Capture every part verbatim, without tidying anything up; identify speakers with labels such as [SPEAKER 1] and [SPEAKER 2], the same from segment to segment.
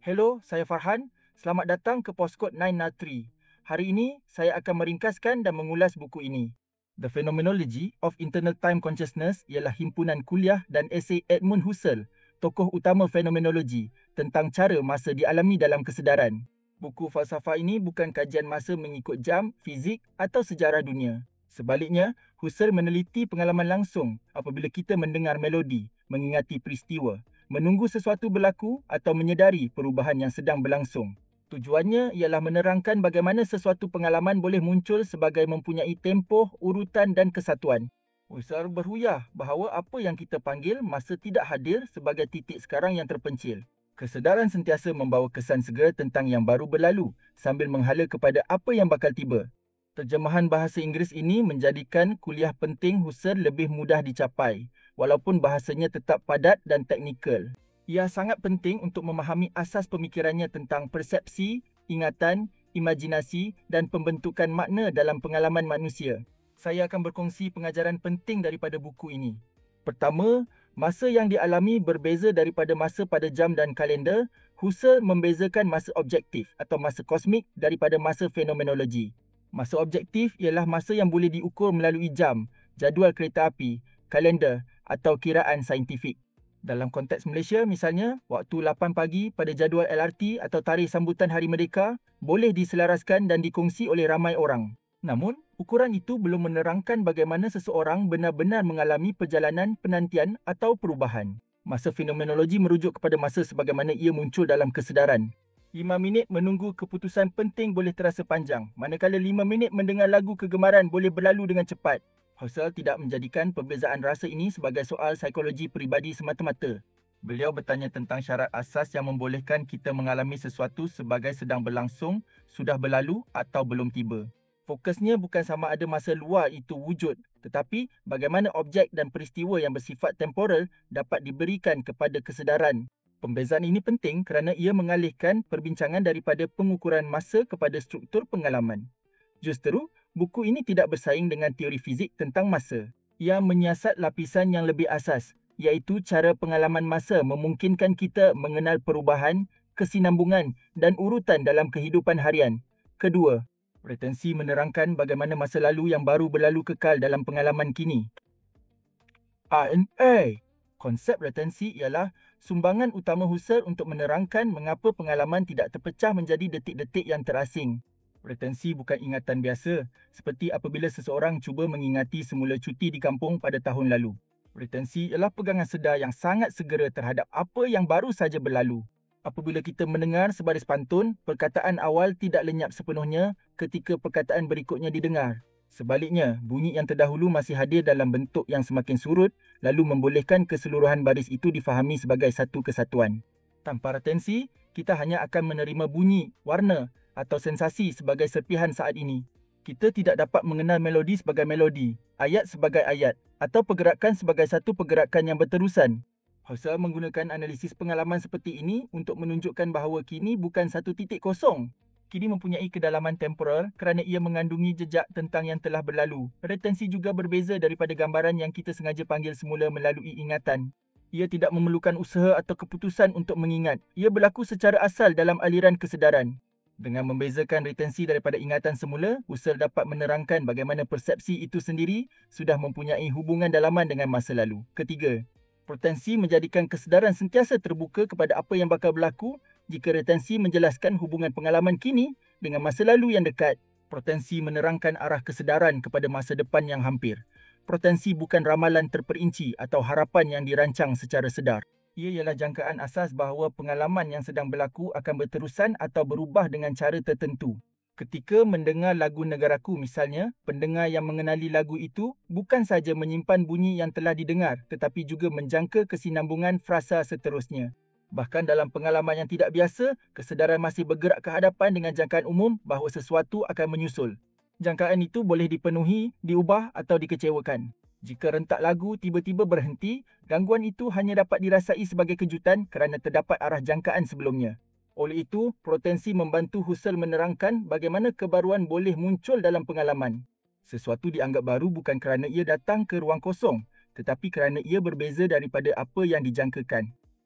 [SPEAKER 1] Hello, saya Farhan. Selamat datang ke Postcode sembilan nol tiga. Hari ini, saya akan meringkaskan dan mengulas buku ini. The Phenomenology of Internal Time Consciousness ialah himpunan kuliah dan esei Edmund Husserl, tokoh utama fenomenologi, tentang cara masa dialami dalam kesedaran. Buku falsafah ini bukan kajian masa mengikut jam, fizik atau sejarah dunia. Sebaliknya, Husserl meneliti pengalaman langsung apabila kita mendengar melodi, mengingati peristiwa, menunggu sesuatu berlaku atau menyedari perubahan yang sedang berlangsung. Tujuannya ialah menerangkan bagaimana sesuatu pengalaman boleh muncul sebagai mempunyai tempoh, urutan dan kesatuan. Husserl berhuyah bahawa apa yang kita panggil masa tidak hadir sebagai titik sekarang yang terpencil. Kesedaran sentiasa membawa kesan segera tentang yang baru berlalu sambil menghala kepada apa yang bakal tiba. Terjemahan bahasa Inggeris ini menjadikan kuliah penting Husserl lebih mudah dicapai, walaupun bahasanya tetap padat dan teknikal. Ia sangat penting untuk memahami asas pemikirannya tentang persepsi, ingatan, imajinasi dan pembentukan makna dalam pengalaman manusia. Saya akan berkongsi pengajaran penting daripada buku ini. Pertama, masa yang dialami berbeza daripada masa pada jam dan kalender. Husserl membezakan masa objektif atau masa kosmik daripada masa fenomenologi. Masa objektif ialah masa yang boleh diukur melalui jam, jadual kereta api, kalender atau kiraan saintifik. Dalam konteks Malaysia misalnya, waktu lapan pagi pada jadual L R T atau tarikh sambutan Hari Merdeka boleh diselaraskan dan dikongsi oleh ramai orang. Namun, ukuran itu belum menerangkan bagaimana seseorang benar-benar mengalami perjalanan penantian atau perubahan. Masa fenomenologi merujuk kepada masa sebagaimana ia muncul dalam kesedaran. lima minit menunggu keputusan penting boleh terasa panjang, manakala lima minit mendengar lagu kegemaran boleh berlalu dengan cepat. Husserl tidak menjadikan perbezaan rasa ini sebagai soal psikologi peribadi semata-mata. Beliau bertanya tentang syarat asas yang membolehkan kita mengalami sesuatu sebagai sedang berlangsung, sudah berlalu atau belum tiba. Fokusnya bukan sama ada masa luar itu wujud, tetapi bagaimana objek dan peristiwa yang bersifat temporal dapat diberikan kepada kesedaran. Pembezaan ini penting kerana ia mengalihkan perbincangan daripada pengukuran masa kepada struktur pengalaman. Justru, buku ini tidak bersaing dengan teori fizik tentang masa. Ia menyiasat lapisan yang lebih asas, iaitu cara pengalaman masa memungkinkan kita mengenal perubahan, kesinambungan dan urutan dalam kehidupan harian. Kedua, retensi menerangkan bagaimana masa lalu yang baru berlalu kekal dalam pengalaman kini. R and A. Konsep retensi ialah sumbangan utama Husserl untuk menerangkan mengapa pengalaman tidak terpecah menjadi detik-detik yang terasing. Retensi bukan ingatan biasa, seperti apabila seseorang cuba mengingati semula cuti di kampung pada tahun lalu. Retensi ialah pegangan sedar yang sangat segera terhadap apa yang baru saja berlalu. Apabila kita mendengar sebaris pantun, perkataan awal tidak lenyap sepenuhnya ketika perkataan berikutnya didengar. Sebaliknya, bunyi yang terdahulu masih hadir dalam bentuk yang semakin surut, lalu membolehkan keseluruhan baris itu difahami sebagai satu kesatuan. Tanpa retensi, kita hanya akan menerima bunyi, warna atau sensasi sebagai serpihan saat ini. Kita tidak dapat mengenal melodi sebagai melodi, ayat sebagai ayat, atau pergerakan sebagai satu pergerakan yang berterusan. Husserl menggunakan analisis pengalaman seperti ini untuk menunjukkan bahawa kini bukan satu titik kosong. Kini mempunyai kedalaman temporal kerana ia mengandungi jejak tentang yang telah berlalu. Retensi juga berbeza daripada gambaran yang kita sengaja panggil semula melalui ingatan. Ia tidak memerlukan usaha atau keputusan untuk mengingat. Ia berlaku secara asal dalam aliran kesedaran. Dengan membezakan retensi daripada ingatan semula, Husserl dapat menerangkan bagaimana persepsi itu sendiri sudah mempunyai hubungan dalaman dengan masa lalu. Ketiga, potensi menjadikan kesedaran sentiasa terbuka kepada apa yang bakal berlaku jika retensi menjelaskan hubungan pengalaman kini dengan masa lalu yang dekat. Potensi menerangkan arah kesedaran kepada masa depan yang hampir. Potensi bukan ramalan terperinci atau harapan yang dirancang secara sedar. Ia ialah jangkaan asas bahawa pengalaman yang sedang berlaku akan berterusan atau berubah dengan cara tertentu. Ketika mendengar lagu Negaraku misalnya, pendengar yang mengenali lagu itu bukan saja menyimpan bunyi yang telah didengar tetapi juga menjangka kesinambungan frasa seterusnya. Bahkan dalam pengalaman yang tidak biasa, kesedaran masih bergerak ke hadapan dengan jangkaan umum bahawa sesuatu akan menyusul. Jangkaan itu boleh dipenuhi, diubah atau dikecewakan. Jika rentak lagu tiba-tiba berhenti, gangguan itu hanya dapat dirasai sebagai kejutan kerana terdapat arah jangkaan sebelumnya. Oleh itu, potensi membantu Husserl menerangkan bagaimana kebaruan boleh muncul dalam pengalaman. Sesuatu dianggap baru bukan kerana ia datang ke ruang kosong, tetapi kerana ia berbeza daripada apa yang dijangkakan.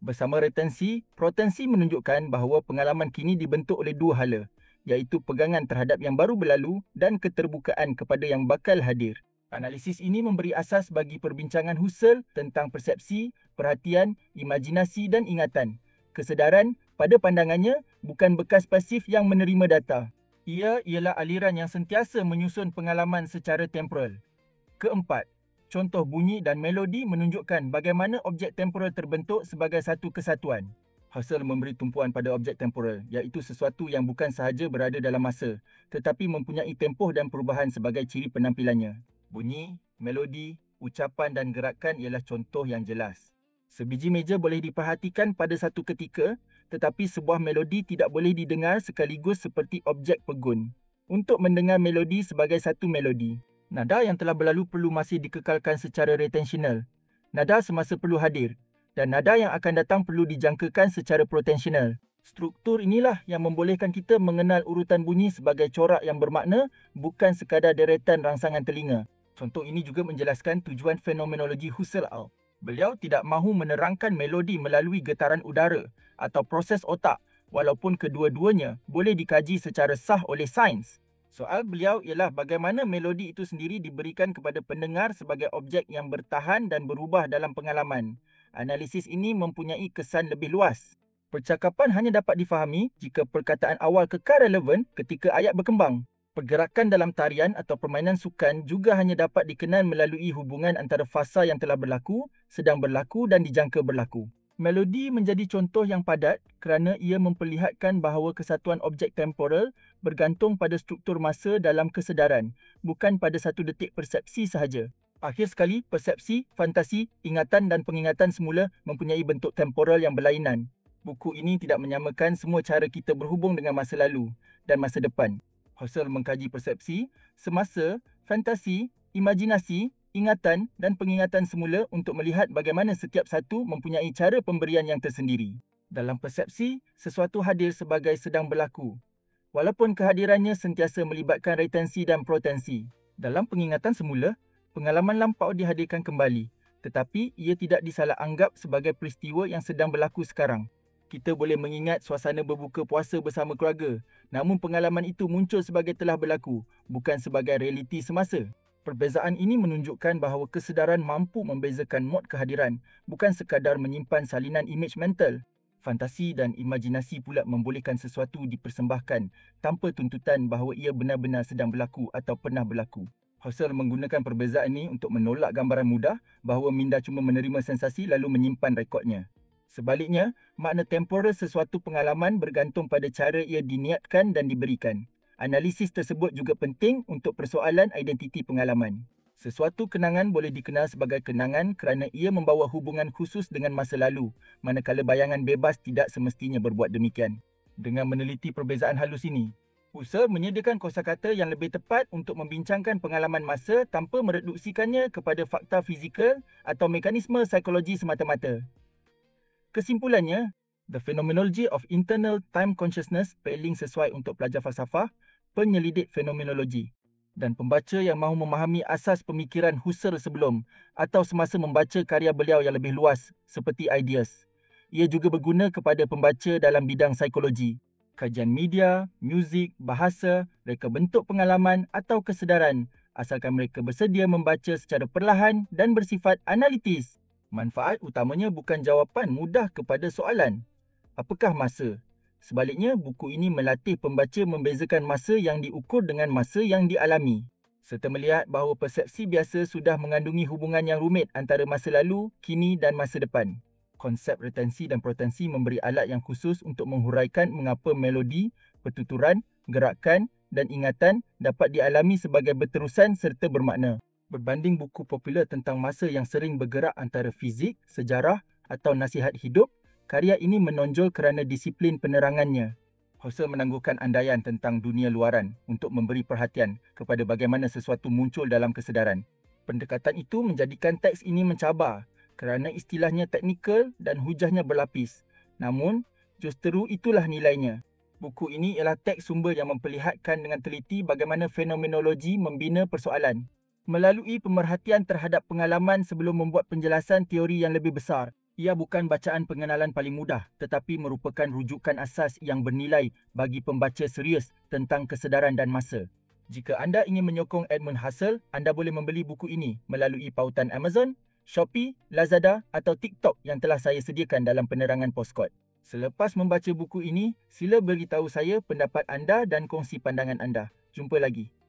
[SPEAKER 1] Bersama retensi, protensi menunjukkan bahawa pengalaman kini dibentuk oleh dua hala, iaitu pegangan terhadap yang baru berlalu dan keterbukaan kepada yang bakal hadir. Analisis ini memberi asas bagi perbincangan Husserl tentang persepsi, perhatian, imajinasi dan ingatan. Kesedaran, pada pandangannya, bukan bekas pasif yang menerima data. Ia ialah aliran yang sentiasa menyusun pengalaman secara temporal. Keempat, contoh bunyi dan melodi menunjukkan bagaimana objek temporal terbentuk sebagai satu kesatuan. Husserl memberi tumpuan pada objek temporal, iaitu sesuatu yang bukan sahaja berada dalam masa, tetapi mempunyai tempoh dan perubahan sebagai ciri penampilannya. Bunyi, melodi, ucapan dan gerakan ialah contoh yang jelas. Sebiji meja boleh diperhatikan pada satu ketika, tetapi sebuah melodi tidak boleh didengar sekaligus seperti objek pegun. Untuk mendengar melodi sebagai satu melodi, nada yang telah berlalu perlu masih dikekalkan secara retensional. Nada semasa perlu hadir dan nada yang akan datang perlu dijangkakan secara protensional. Struktur inilah yang membolehkan kita mengenal urutan bunyi sebagai corak yang bermakna, bukan sekadar deretan rangsangan telinga. Contoh ini juga menjelaskan tujuan fenomenologi Husserl. Beliau tidak mahu menerangkan melodi melalui getaran udara atau proses otak, walaupun kedua-duanya boleh dikaji secara sah oleh sains. Soal beliau ialah bagaimana melodi itu sendiri diberikan kepada pendengar sebagai objek yang bertahan dan berubah dalam pengalaman. Analisis ini mempunyai kesan lebih luas. Percakapan hanya dapat difahami jika perkataan awal kekal relevan ketika ayat berkembang. Pergerakan dalam tarian atau permainan sukan juga hanya dapat dikenal melalui hubungan antara fasa yang telah berlaku, sedang berlaku dan dijangka berlaku. Melodi menjadi contoh yang padat kerana ia memperlihatkan bahawa kesatuan objek temporal bergantung pada struktur masa dalam kesedaran, bukan pada satu detik persepsi sahaja. Akhir sekali, persepsi, fantasi, ingatan dan pengingatan semula mempunyai bentuk temporal yang berlainan. Buku ini tidak menyamakan semua cara kita berhubung dengan masa lalu dan masa depan. Husserl mengkaji persepsi, semasa, fantasi, imajinasi, ingatan dan pengingatan semula untuk melihat bagaimana setiap satu mempunyai cara pemberian yang tersendiri. Dalam persepsi, sesuatu hadir sebagai sedang berlaku, walaupun kehadirannya sentiasa melibatkan retensi dan protensi. Dalam pengingatan semula, pengalaman lampau dihadirkan kembali, tetapi ia tidak disalah anggap sebagai peristiwa yang sedang berlaku sekarang. Kita boleh mengingat suasana berbuka puasa bersama keluarga, namun pengalaman itu muncul sebagai telah berlaku, bukan sebagai realiti semasa. Perbezaan ini menunjukkan bahawa kesedaran mampu membezakan mod kehadiran, bukan sekadar menyimpan salinan imej mental. Fantasi dan imajinasi pula membolehkan sesuatu dipersembahkan tanpa tuntutan bahawa ia benar-benar sedang berlaku atau pernah berlaku. Husserl menggunakan perbezaan ini untuk menolak gambaran mudah bahawa minda cuma menerima sensasi lalu menyimpan rekodnya. Sebaliknya, makna temporal sesuatu pengalaman bergantung pada cara ia diniatkan dan diberikan. Analisis tersebut juga penting untuk persoalan identiti pengalaman. Sesuatu kenangan boleh dikenal sebagai kenangan kerana ia membawa hubungan khusus dengan masa lalu, manakala bayangan bebas tidak semestinya berbuat demikian. Dengan meneliti perbezaan halus ini, Husserl menyediakan kosakata yang lebih tepat untuk membincangkan pengalaman masa tanpa mereduksikannya kepada fakta fizikal atau mekanisme psikologi semata-mata. Kesimpulannya, The Phenomenology of Internal Time Consciousness paling sesuai untuk pelajar falsafah, penyelidik fenomenologi. Dan pembaca yang mahu memahami asas pemikiran Husserl sebelum atau semasa membaca karya beliau yang lebih luas seperti Ideas. Ia juga berguna kepada pembaca dalam bidang psikologi, kajian media, muzik, bahasa, reka bentuk pengalaman atau kesedaran, asalkan mereka bersedia membaca secara perlahan dan bersifat analitis. Manfaat utamanya bukan jawapan mudah kepada soalan, apakah masa? Sebaliknya, buku ini melatih pembaca membezakan masa yang diukur dengan masa yang dialami, serta melihat bahawa persepsi biasa sudah mengandungi hubungan yang rumit antara masa lalu, kini dan masa depan. Konsep retensi dan protensi memberi alat yang khusus untuk menghuraikan mengapa melodi, pertuturan, gerakan dan ingatan dapat dialami sebagai berterusan serta bermakna. Berbanding buku popular tentang masa yang sering bergerak antara fizik, sejarah atau nasihat hidup, karya ini menonjol kerana disiplin penerangannya. Husserl menangguhkan andaian tentang dunia luaran untuk memberi perhatian kepada bagaimana sesuatu muncul dalam kesedaran. Pendekatan itu menjadikan teks ini mencabar kerana istilahnya teknikal dan hujahnya berlapis. Namun, justeru itulah nilainya. Buku ini ialah teks sumber yang memperlihatkan dengan teliti bagaimana fenomenologi membina persoalan melalui pemerhatian terhadap pengalaman sebelum membuat penjelasan teori yang lebih besar. Ia bukan bacaan pengenalan paling mudah, tetapi merupakan rujukan asas yang bernilai bagi pembaca serius tentang kesedaran dan masa. Jika anda ingin menyokong Edmund Husserl, anda boleh membeli buku ini melalui pautan Amazon, Shopee, Lazada atau TikTok yang telah saya sediakan dalam penerangan Postkod. Selepas membaca buku ini, sila beritahu saya pendapat anda dan kongsi pandangan anda. Jumpa lagi.